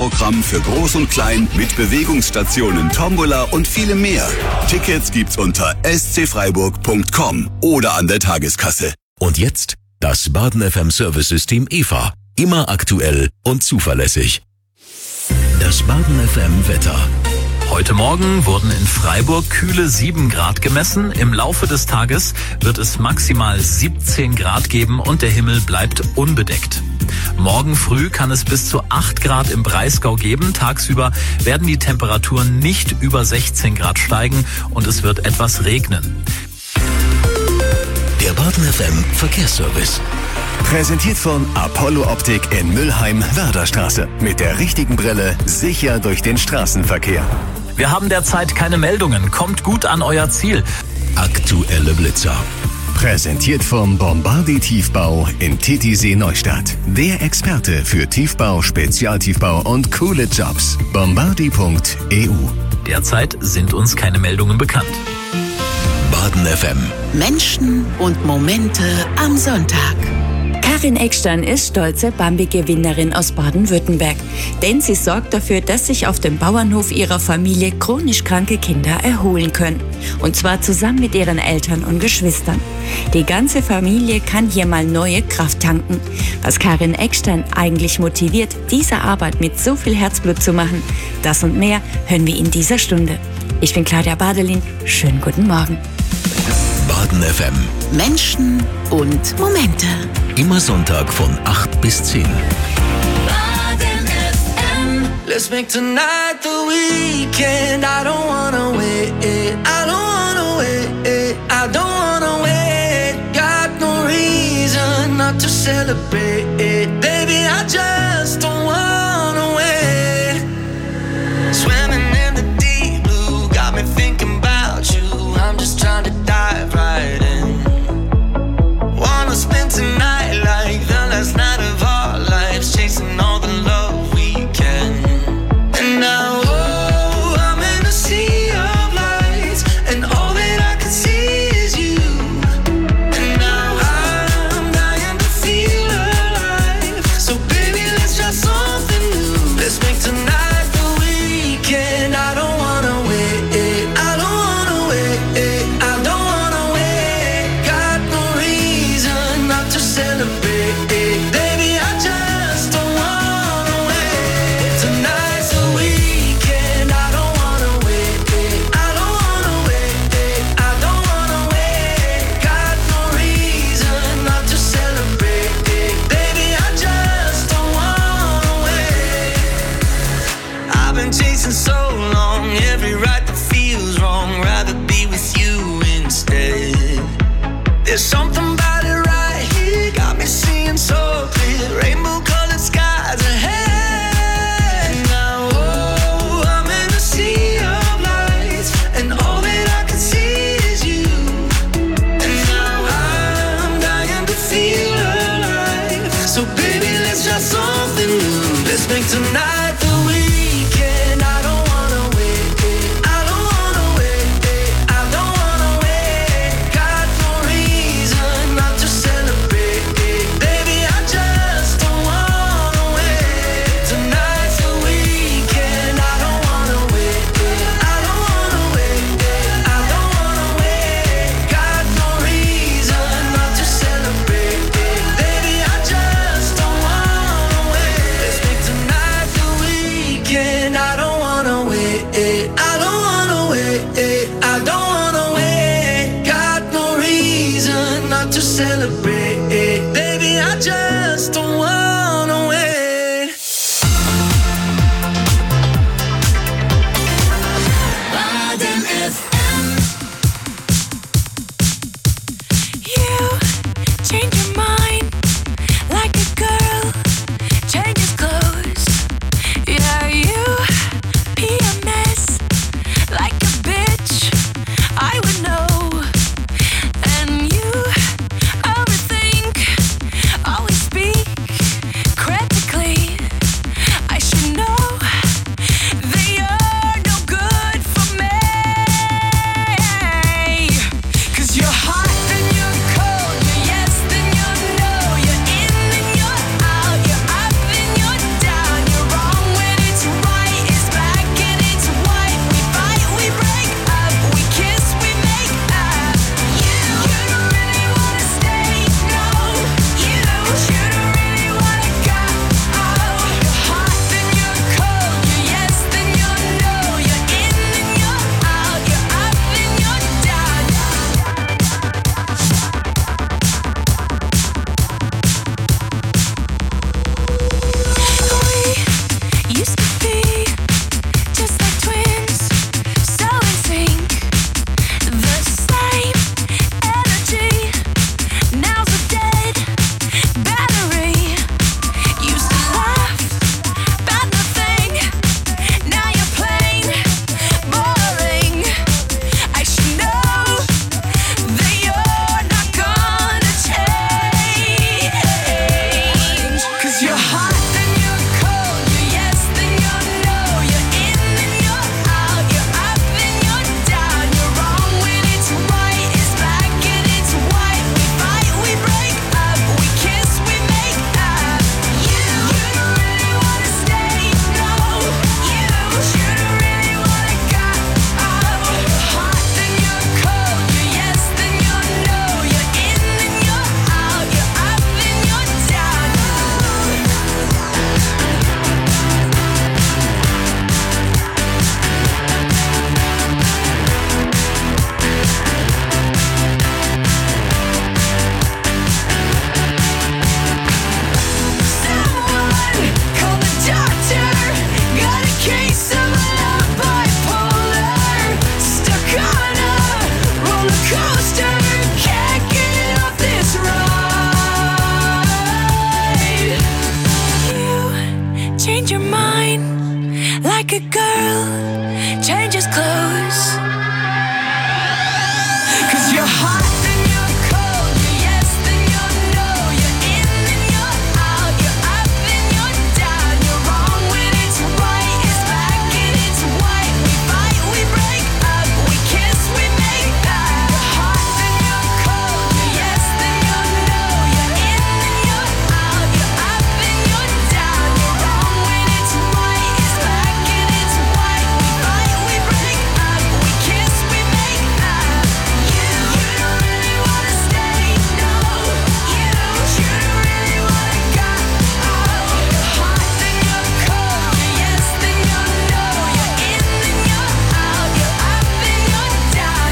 Programm für Groß und Klein mit Bewegungsstationen, Tombola und vielem mehr. Tickets gibt's unter scfreiburg.com oder an der Tageskasse. Und jetzt das Baden FM Service-System EVA. Immer aktuell und zuverlässig. Das Baden FM Wetter. Heute Morgen wurden in Freiburg kühle 7 Grad gemessen. Im Laufe des Tages wird es maximal 17 Grad geben und der Himmel bleibt unbedeckt. Morgen früh kann es bis zu 8 Grad im Breisgau geben. Tagsüber werden die Temperaturen nicht über 16 Grad steigen und es wird etwas regnen. Der Baden FM Verkehrsservice. Präsentiert von Apollo Optik in Mülheim-Werderstraße. Mit der richtigen Brille sicher durch den Straßenverkehr. Wir haben derzeit keine Meldungen. Kommt gut an euer Ziel. Aktuelle Blitzer. Präsentiert vom Bombardi Tiefbau in Titisee Neustadt. Der Experte für Tiefbau, Spezialtiefbau und coole Jobs. Bombardi.eu. Derzeit sind uns keine Meldungen bekannt. Baden FM. Menschen und Momente am Sonntag. Karin Eckstein ist stolze Bambi-Gewinnerin aus Baden-Württemberg, denn sie sorgt dafür, dass sich auf dem Bauernhof ihrer Familie chronisch kranke Kinder erholen können. Und zwar zusammen mit ihren Eltern und Geschwistern. Die ganze Familie kann hier mal neue Kraft tanken. Was Karin Eckstein eigentlich motiviert, diese Arbeit mit so viel Herzblut zu machen, das und mehr hören wir in dieser Stunde. Ich bin Claudia Badelin. Schönen guten Morgen. Baden FM. Menschen und Momente. Immer Sonntag von 8 bis 10. Baden FM. Let's make tonight the weekend. I don't wanna wait. I don't wanna wait. I don't wanna wait. Got no reason not to celebrate. Baby, I just don't wanna wait. Swimming in the deep blue got me thinking about you. I'm just trying to dive right in. Wanna spend tonight like the last night of our lives, chasing all the love we can. And now, oh, I'm in a sea of lights, and all that I can see is you. And now I'm dying to feel alive. So baby, let's try something new. Let's make tonight the weekend. I don't wanna wait. I don't wanna wait. I don't wanna wait. Got no reason not to celebrate. Baby, I just don't wanna wait. Tonight's the weekend. I don't wanna wait. I don't wanna wait. I don't wanna wait. Got no reason not to celebrate. Baby, I just don't wanna wait. I've been chasing so long, every right that feels wrong. Rather be with you instead. There's something about it right here, got me seeing so clear. Rainbow colored skies ahead. Now, oh, I'm in a sea of lights, and all that I can see is you. And now I'm dying to feel alive. So baby, let's try something new. Let's make tonight the weekend. I don't wanna wait. I don't wanna wait. I don't wanna wait. Got no reason not to celebrate. Baby, I just don't wanna wait. Tonight's the weekend. I don't wanna wait. I don't wanna wait. I don't wanna wait. Got no reason not to celebrate. Baby, I just don't wanna wait. Let's make tonight the weekend. I don't wanna wait. I don't wanna wait. I don't wanna wait. Got no reason not to celebrate. Baby, I just don't wanna wait. Baden FM. You change your mind like a girl changes clothes. Yeah, you PMS like a bitch like a girl changes clothes. 'Cause you're hot then you're cold, you're yes then you're no, you're in then you're out, you're up then you're down, you're wrong when it's right, it's black and it's white. We fight, we break up, we kiss, we make up. You're hot then you're cold, you're yes then you're no, you're in then you're out, you're up then you're down, you're wrong when it's right, it's black and it's white. We fight, we break up, we kiss, we make up. You don't really wanna stay, no. You don't really wanna go. You're hot then you're cold, you're yes then you're no, you're in then you're out, you're up then you're down.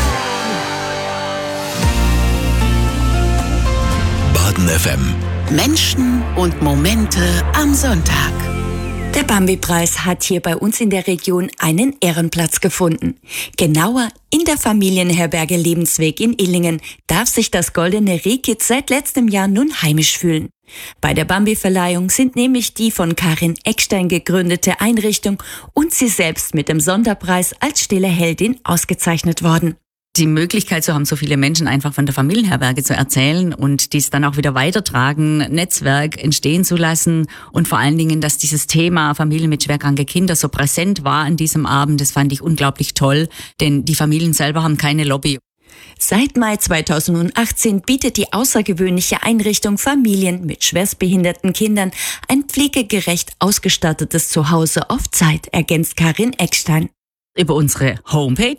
Baden FM. Menschen und Momente am Sonntag. Der Bambi-Preis hat hier bei uns in der Region einen Ehrenplatz gefunden. Genauer in der Familienherberge Lebensweg in Illingen darf sich das Goldene Rehkitz seit letztem Jahr nun heimisch fühlen. Bei der Bambi-Verleihung sind nämlich die von Karin Eckstein gegründete Einrichtung und sie selbst mit dem Sonderpreis als stille Heldin ausgezeichnet worden. Die Möglichkeit zu haben, so viele Menschen einfach von der Familienherberge zu erzählen und dies dann auch wieder weitertragen, Netzwerk entstehen zu lassen und vor allen Dingen, dass dieses Thema Familien mit schwerkranke Kinder so präsent war an diesem Abend, das fand ich unglaublich toll, denn die Familien selber haben keine Lobby. Seit Mai 2018 bietet die außergewöhnliche Einrichtung Familien mit schwerstbehinderten Kindern ein pflegegerecht ausgestattetes Zuhause auf Zeit, ergänzt Karin Eckstein. Über unsere Homepage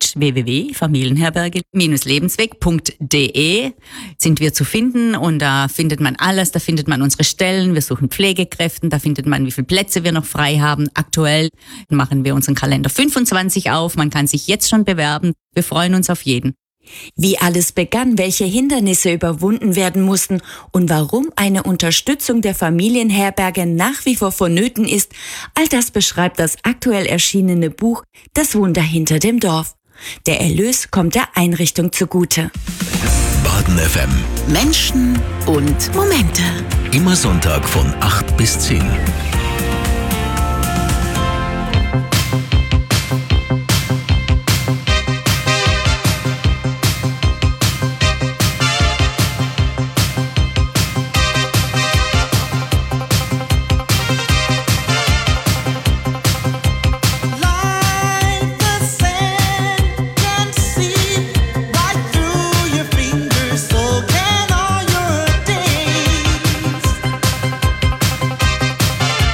www.familienherberge-lebensweg.de sind wir zu finden und da findet man alles, da findet man unsere Stellen, wir suchen Pflegekräften, da findet man, wie viele Plätze wir noch frei haben. Aktuell machen wir unseren Kalender 25 auf, man kann sich jetzt schon bewerben, wir freuen uns auf jeden. Wie alles begann, welche Hindernisse überwunden werden mussten und warum eine Unterstützung der Familienherberge nach wie vor vonnöten ist, all das beschreibt das aktuell erschienene Buch Das Wunder hinter dem Dorf. Der Erlös kommt der Einrichtung zugute. Baden FM. Menschen und Momente. Immer Sonntag von 8 bis 10. So can all your days.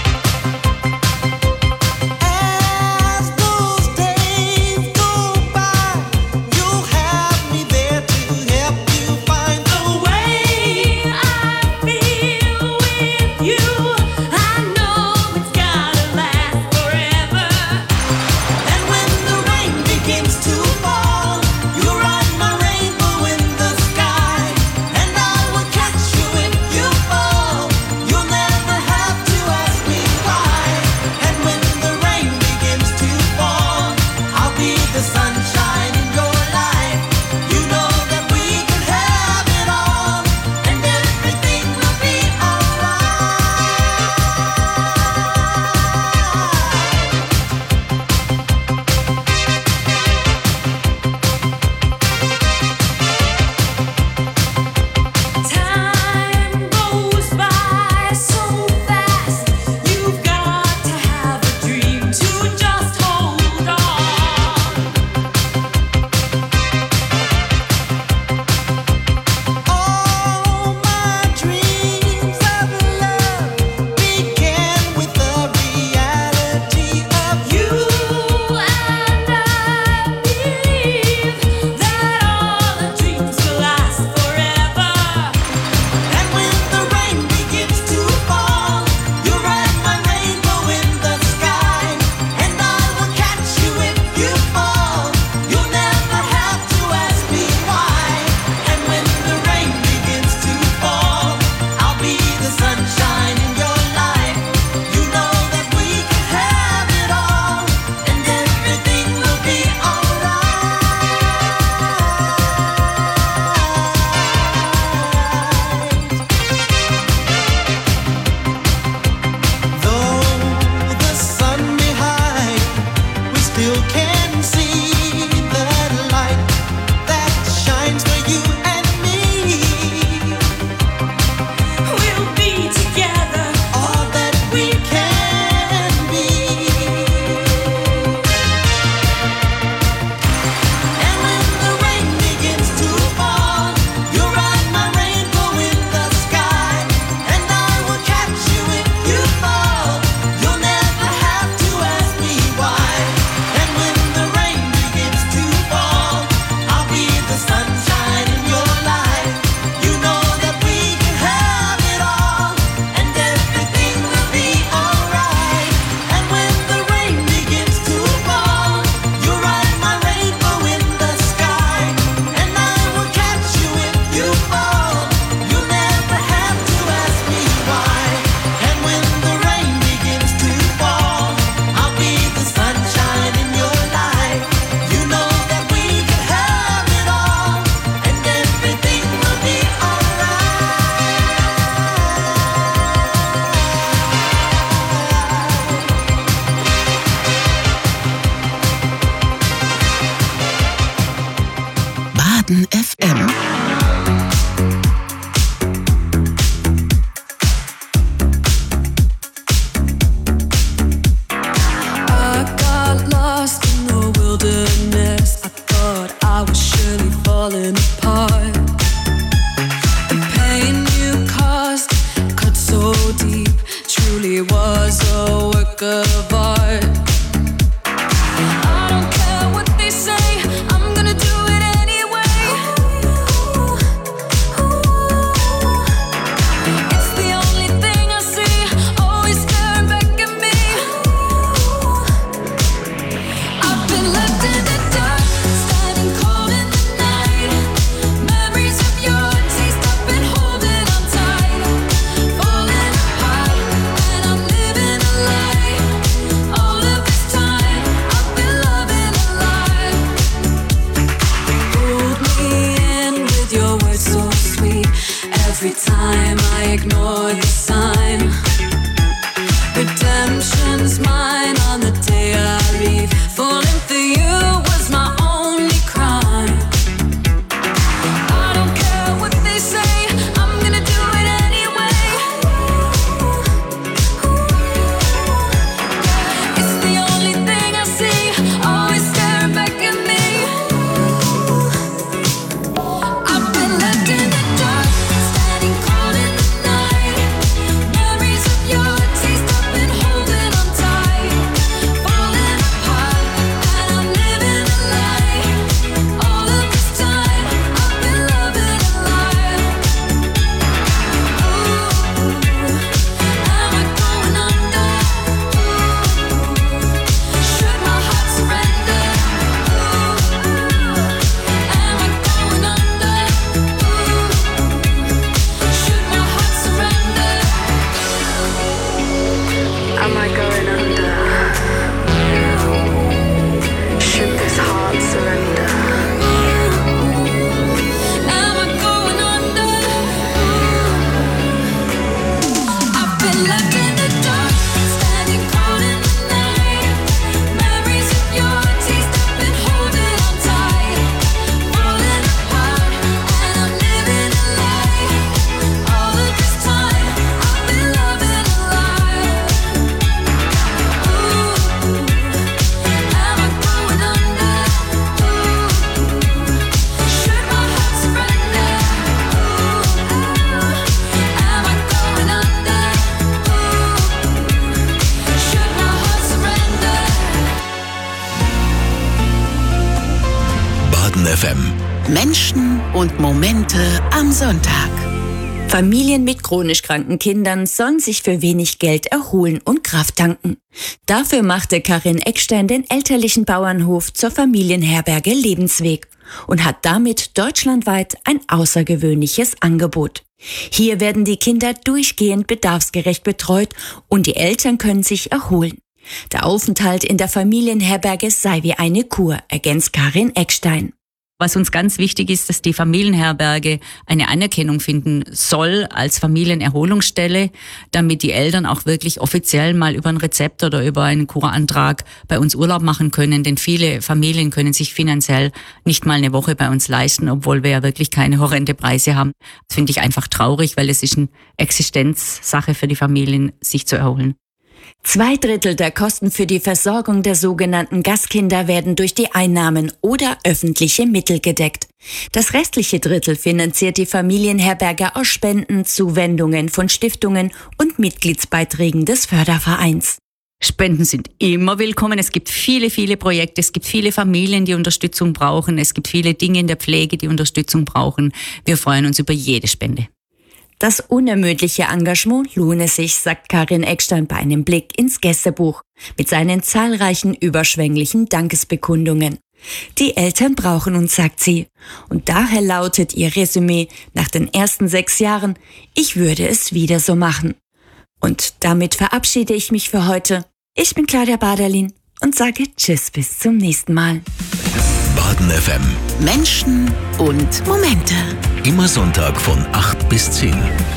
FM. Menschen und Momente am Sonntag. Familien mit chronisch kranken Kindern sollen sich für wenig Geld erholen und Kraft tanken. Dafür machte Karin Eckstein den elterlichen Bauernhof zur Familienherberge Lebensweg und hat damit deutschlandweit ein außergewöhnliches Angebot. Hier werden die Kinder durchgehend bedarfsgerecht betreut und die Eltern können sich erholen. Der Aufenthalt in der Familienherberge sei wie eine Kur, ergänzt Karin Eckstein. Was uns ganz wichtig ist, dass die Familienherberge eine Anerkennung finden soll als Familienerholungsstelle, damit die Eltern auch wirklich offiziell mal über ein Rezept oder über einen Kurantrag bei uns Urlaub machen können. Denn viele Familien können sich finanziell nicht mal eine Woche bei uns leisten, obwohl wir ja wirklich keine horrende Preise haben. Das finde ich einfach traurig, weil es ist eine Existenzsache für die Familien, sich zu erholen. 2/3 der Kosten für die Versorgung der sogenannten Gastkinder werden durch die Einnahmen oder öffentliche Mittel gedeckt. Das restliche Drittel finanziert die Familienherberge aus Spenden, Zuwendungen von Stiftungen und Mitgliedsbeiträgen des Fördervereins. Spenden sind immer willkommen. Es gibt viele, viele Projekte. Es gibt viele Familien, die Unterstützung brauchen. Es gibt viele Dinge in der Pflege, die Unterstützung brauchen. Wir freuen uns über jede Spende. Das unermüdliche Engagement lohne sich, sagt Karin Eckstein bei einem Blick ins Gästebuch mit seinen zahlreichen überschwänglichen Dankesbekundungen. Die Eltern brauchen uns, sagt sie. Und daher lautet ihr Resümee nach den ersten 6 Jahren: Ich würde es wieder so machen. Und damit verabschiede ich mich für heute. Ich bin Claudia Baderlin und sage Tschüss, bis zum nächsten Mal. Baden FM. Menschen und Momente. Immer Sonntag von 8 bis 10.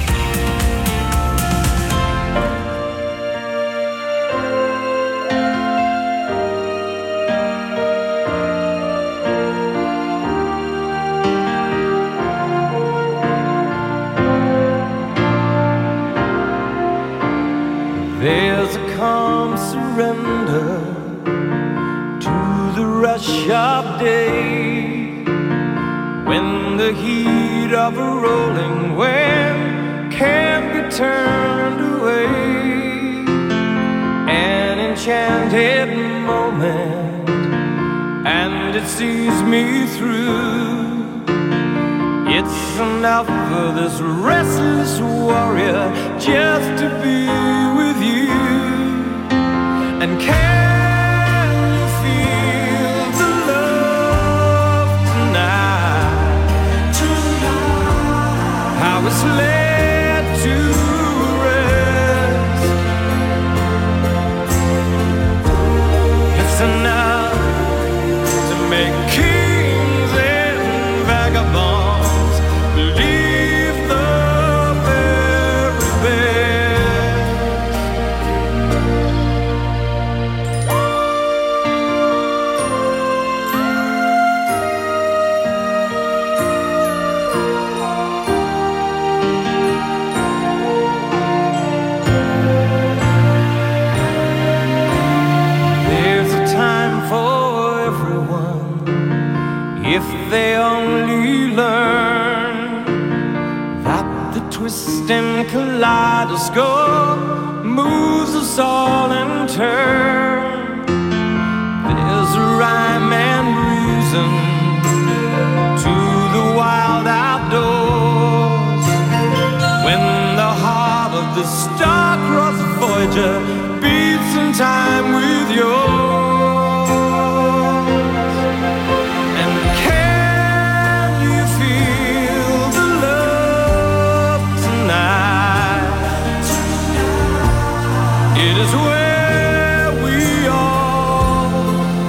There's a calm surrender to the rush of day, when the heat of a rolling wave can't be turned away. An enchanted moment, and it sees me through. It's enough for this restless warrior just to be with you. And can you feel the love tonight? How it's laid to rest. It's enough to make kings and vagabonds believe the very best. There's a time for everyone if they only learn that the twisting kaleidoscope moves us all in turn. There's a rhyme and reason to the wild outdoors, when the heart of the star-crossed Voyager beats in time with yours. And can you feel the love tonight? It is where we are.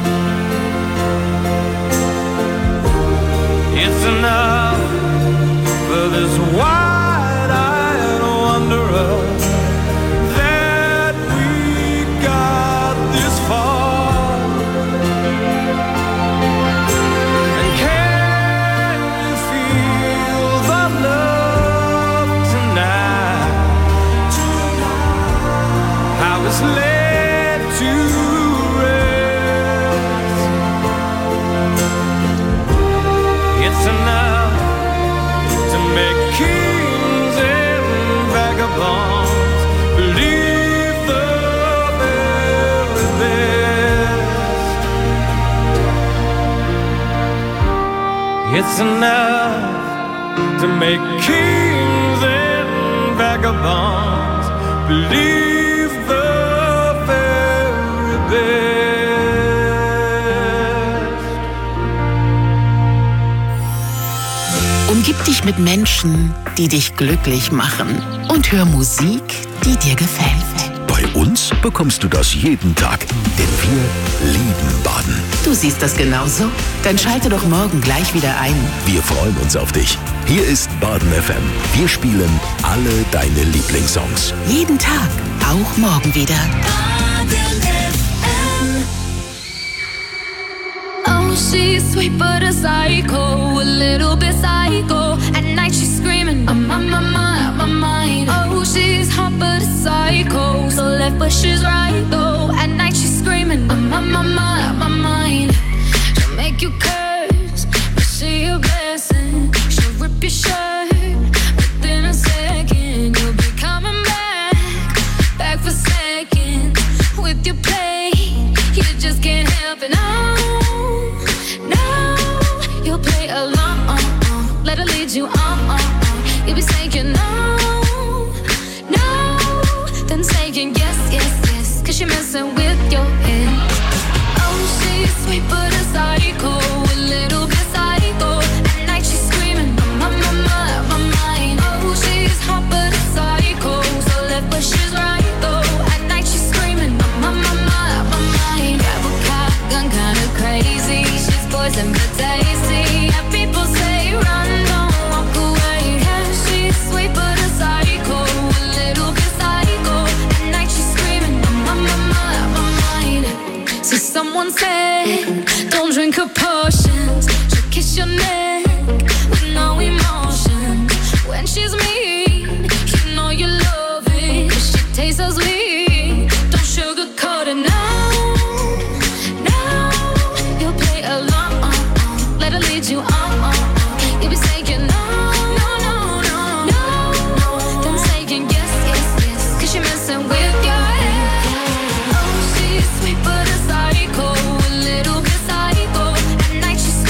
It's enough for this wide-eyed wanderer that we got this far. It's enough to make kings and vagabonds believe the very best. Umgib dich mit Menschen, die dich glücklich machen. Und hör Musik, die dir gefällt. Bei uns bekommst du das jeden Tag, denn wir lieben Baden. Du siehst das genauso? Dann schalte doch morgen gleich wieder ein. Wir freuen uns auf dich. Hier ist Baden FM. Wir spielen alle deine Lieblingssongs. Jeden Tag, auch morgen wieder. Oh, she's sweet but a psycho, a little bit psycho. At night she's screaming, I'm on my mind. Oh, she's hot but a psycho, so left but she's right though. At night she's screaming, I'm on my mind. She'll make you curse, but she a blessing. She'll rip your shirt within a second. You'll be coming back for seconds with your play. You just can't help it. No, you'll play along. Let her lead you on. You'll be saying no, then saying yes, 'cause you're messing with your head. Oh, she's sweet but a psycho, a little bit psycho. At night she's screaming, my mind. Oh, she's hot but a psycho, so left but she's right though. At night she's screaming, my mind. Grab a gun, kinda crazy. She's poison but tasty. Yeah, people say run, don't walk away. Yeah, she's sweet but a psycho, a little bit psycho. At night she's screaming, my mind. So someone said, don't drink her potions. She'll kiss your neck with no emotion. When she's mean, you know you love it. 'Cause she tastes so sweet. Don't sugarcoat it, no. You'll play along. Let her lead you on. You'll be saying no. Then saying yes, 'cause you're messing with your head. Oh, she's sweet but a psycho, a little bit psycho. At night she's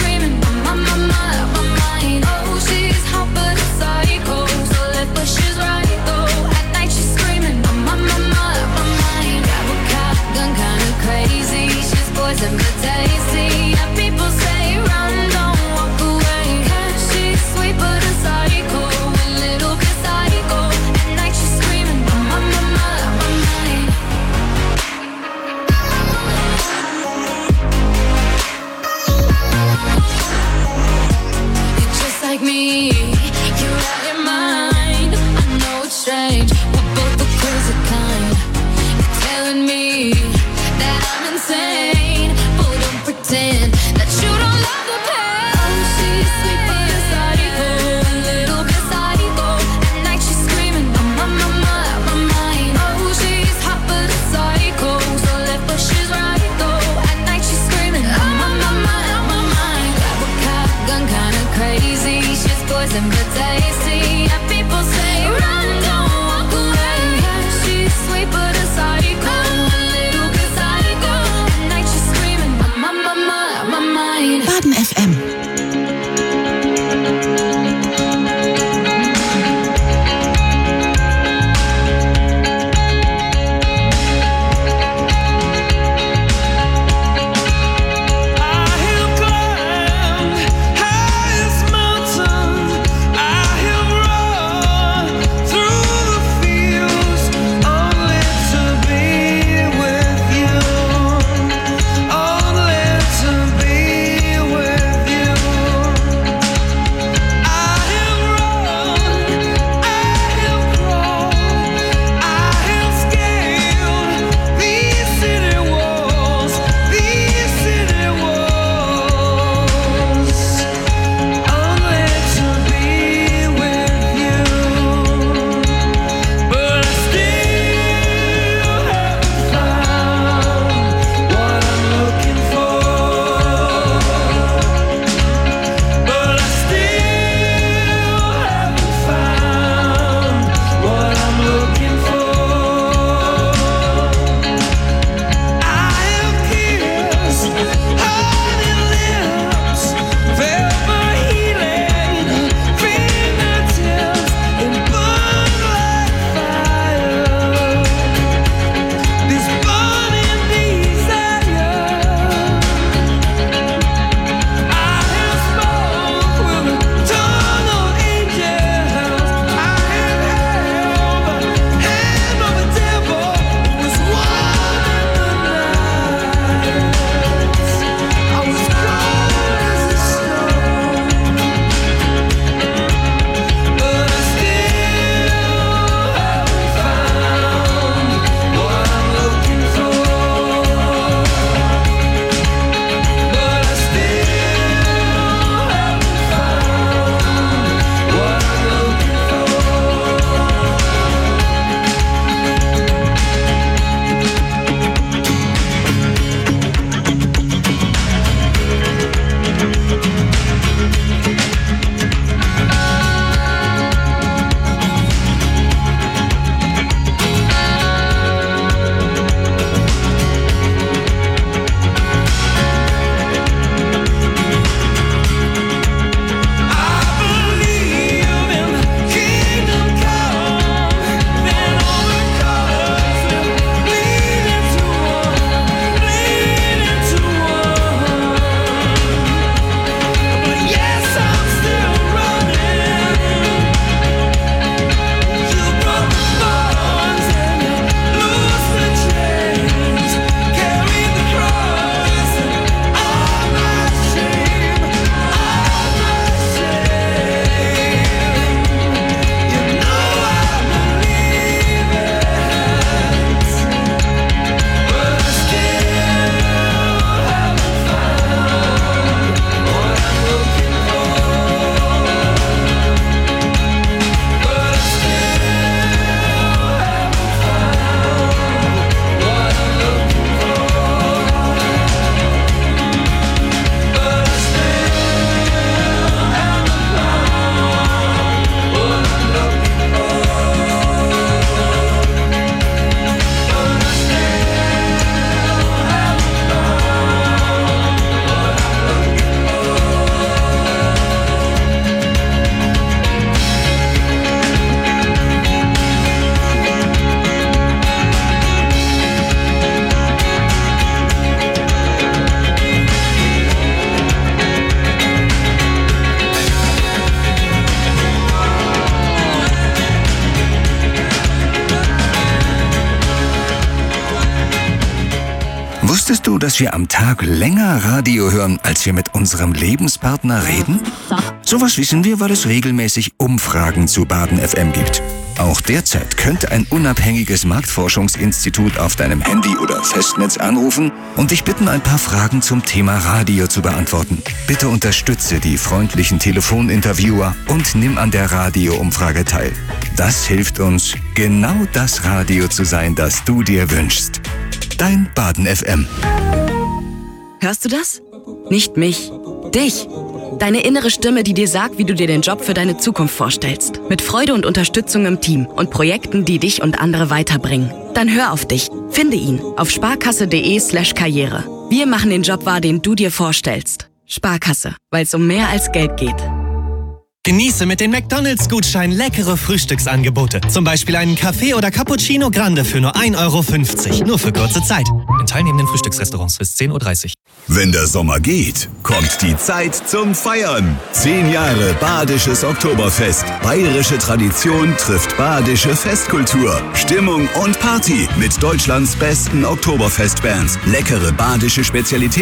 Wusstest du, dass wir am Tag länger Radio hören, als wir mit unserem Lebenspartner reden? Sowas wissen wir, weil es regelmäßig Umfragen zu Baden FM gibt. Auch derzeit könnte ein unabhängiges Marktforschungsinstitut auf deinem Handy oder Festnetz anrufen und dich bitten, ein paar Fragen zum Thema Radio zu beantworten. Bitte unterstütze die freundlichen Telefoninterviewer und nimm an der Radioumfrage teil. Das hilft uns, genau das Radio zu sein, das du dir wünschst. Dein Baden FM. Hörst du das? Nicht mich, dich. Deine innere Stimme, die dir sagt, wie du dir den Job für deine Zukunft vorstellst. Mit Freude und Unterstützung im Team und Projekten, die dich und andere weiterbringen. Dann hör auf dich. Finde ihn auf sparkasse.de/Karriere. Wir machen den Job wahr, den du dir vorstellst. Sparkasse, weil es um mehr als Geld geht. Genieße mit den McDonald's-Gutscheinen leckere Frühstücksangebote. Zum Beispiel einen Kaffee oder Cappuccino Grande für nur 1,50 €. Nur für kurze Zeit. In teilnehmenden Frühstücksrestaurants bis 10:30 Uhr. Wenn der Sommer geht, kommt die Zeit zum Feiern. 10 Jahre Badisches Oktoberfest. Bayerische Tradition trifft badische Festkultur. Stimmung und Party mit Deutschlands besten Oktoberfestbands. Leckere badische Spezialitäten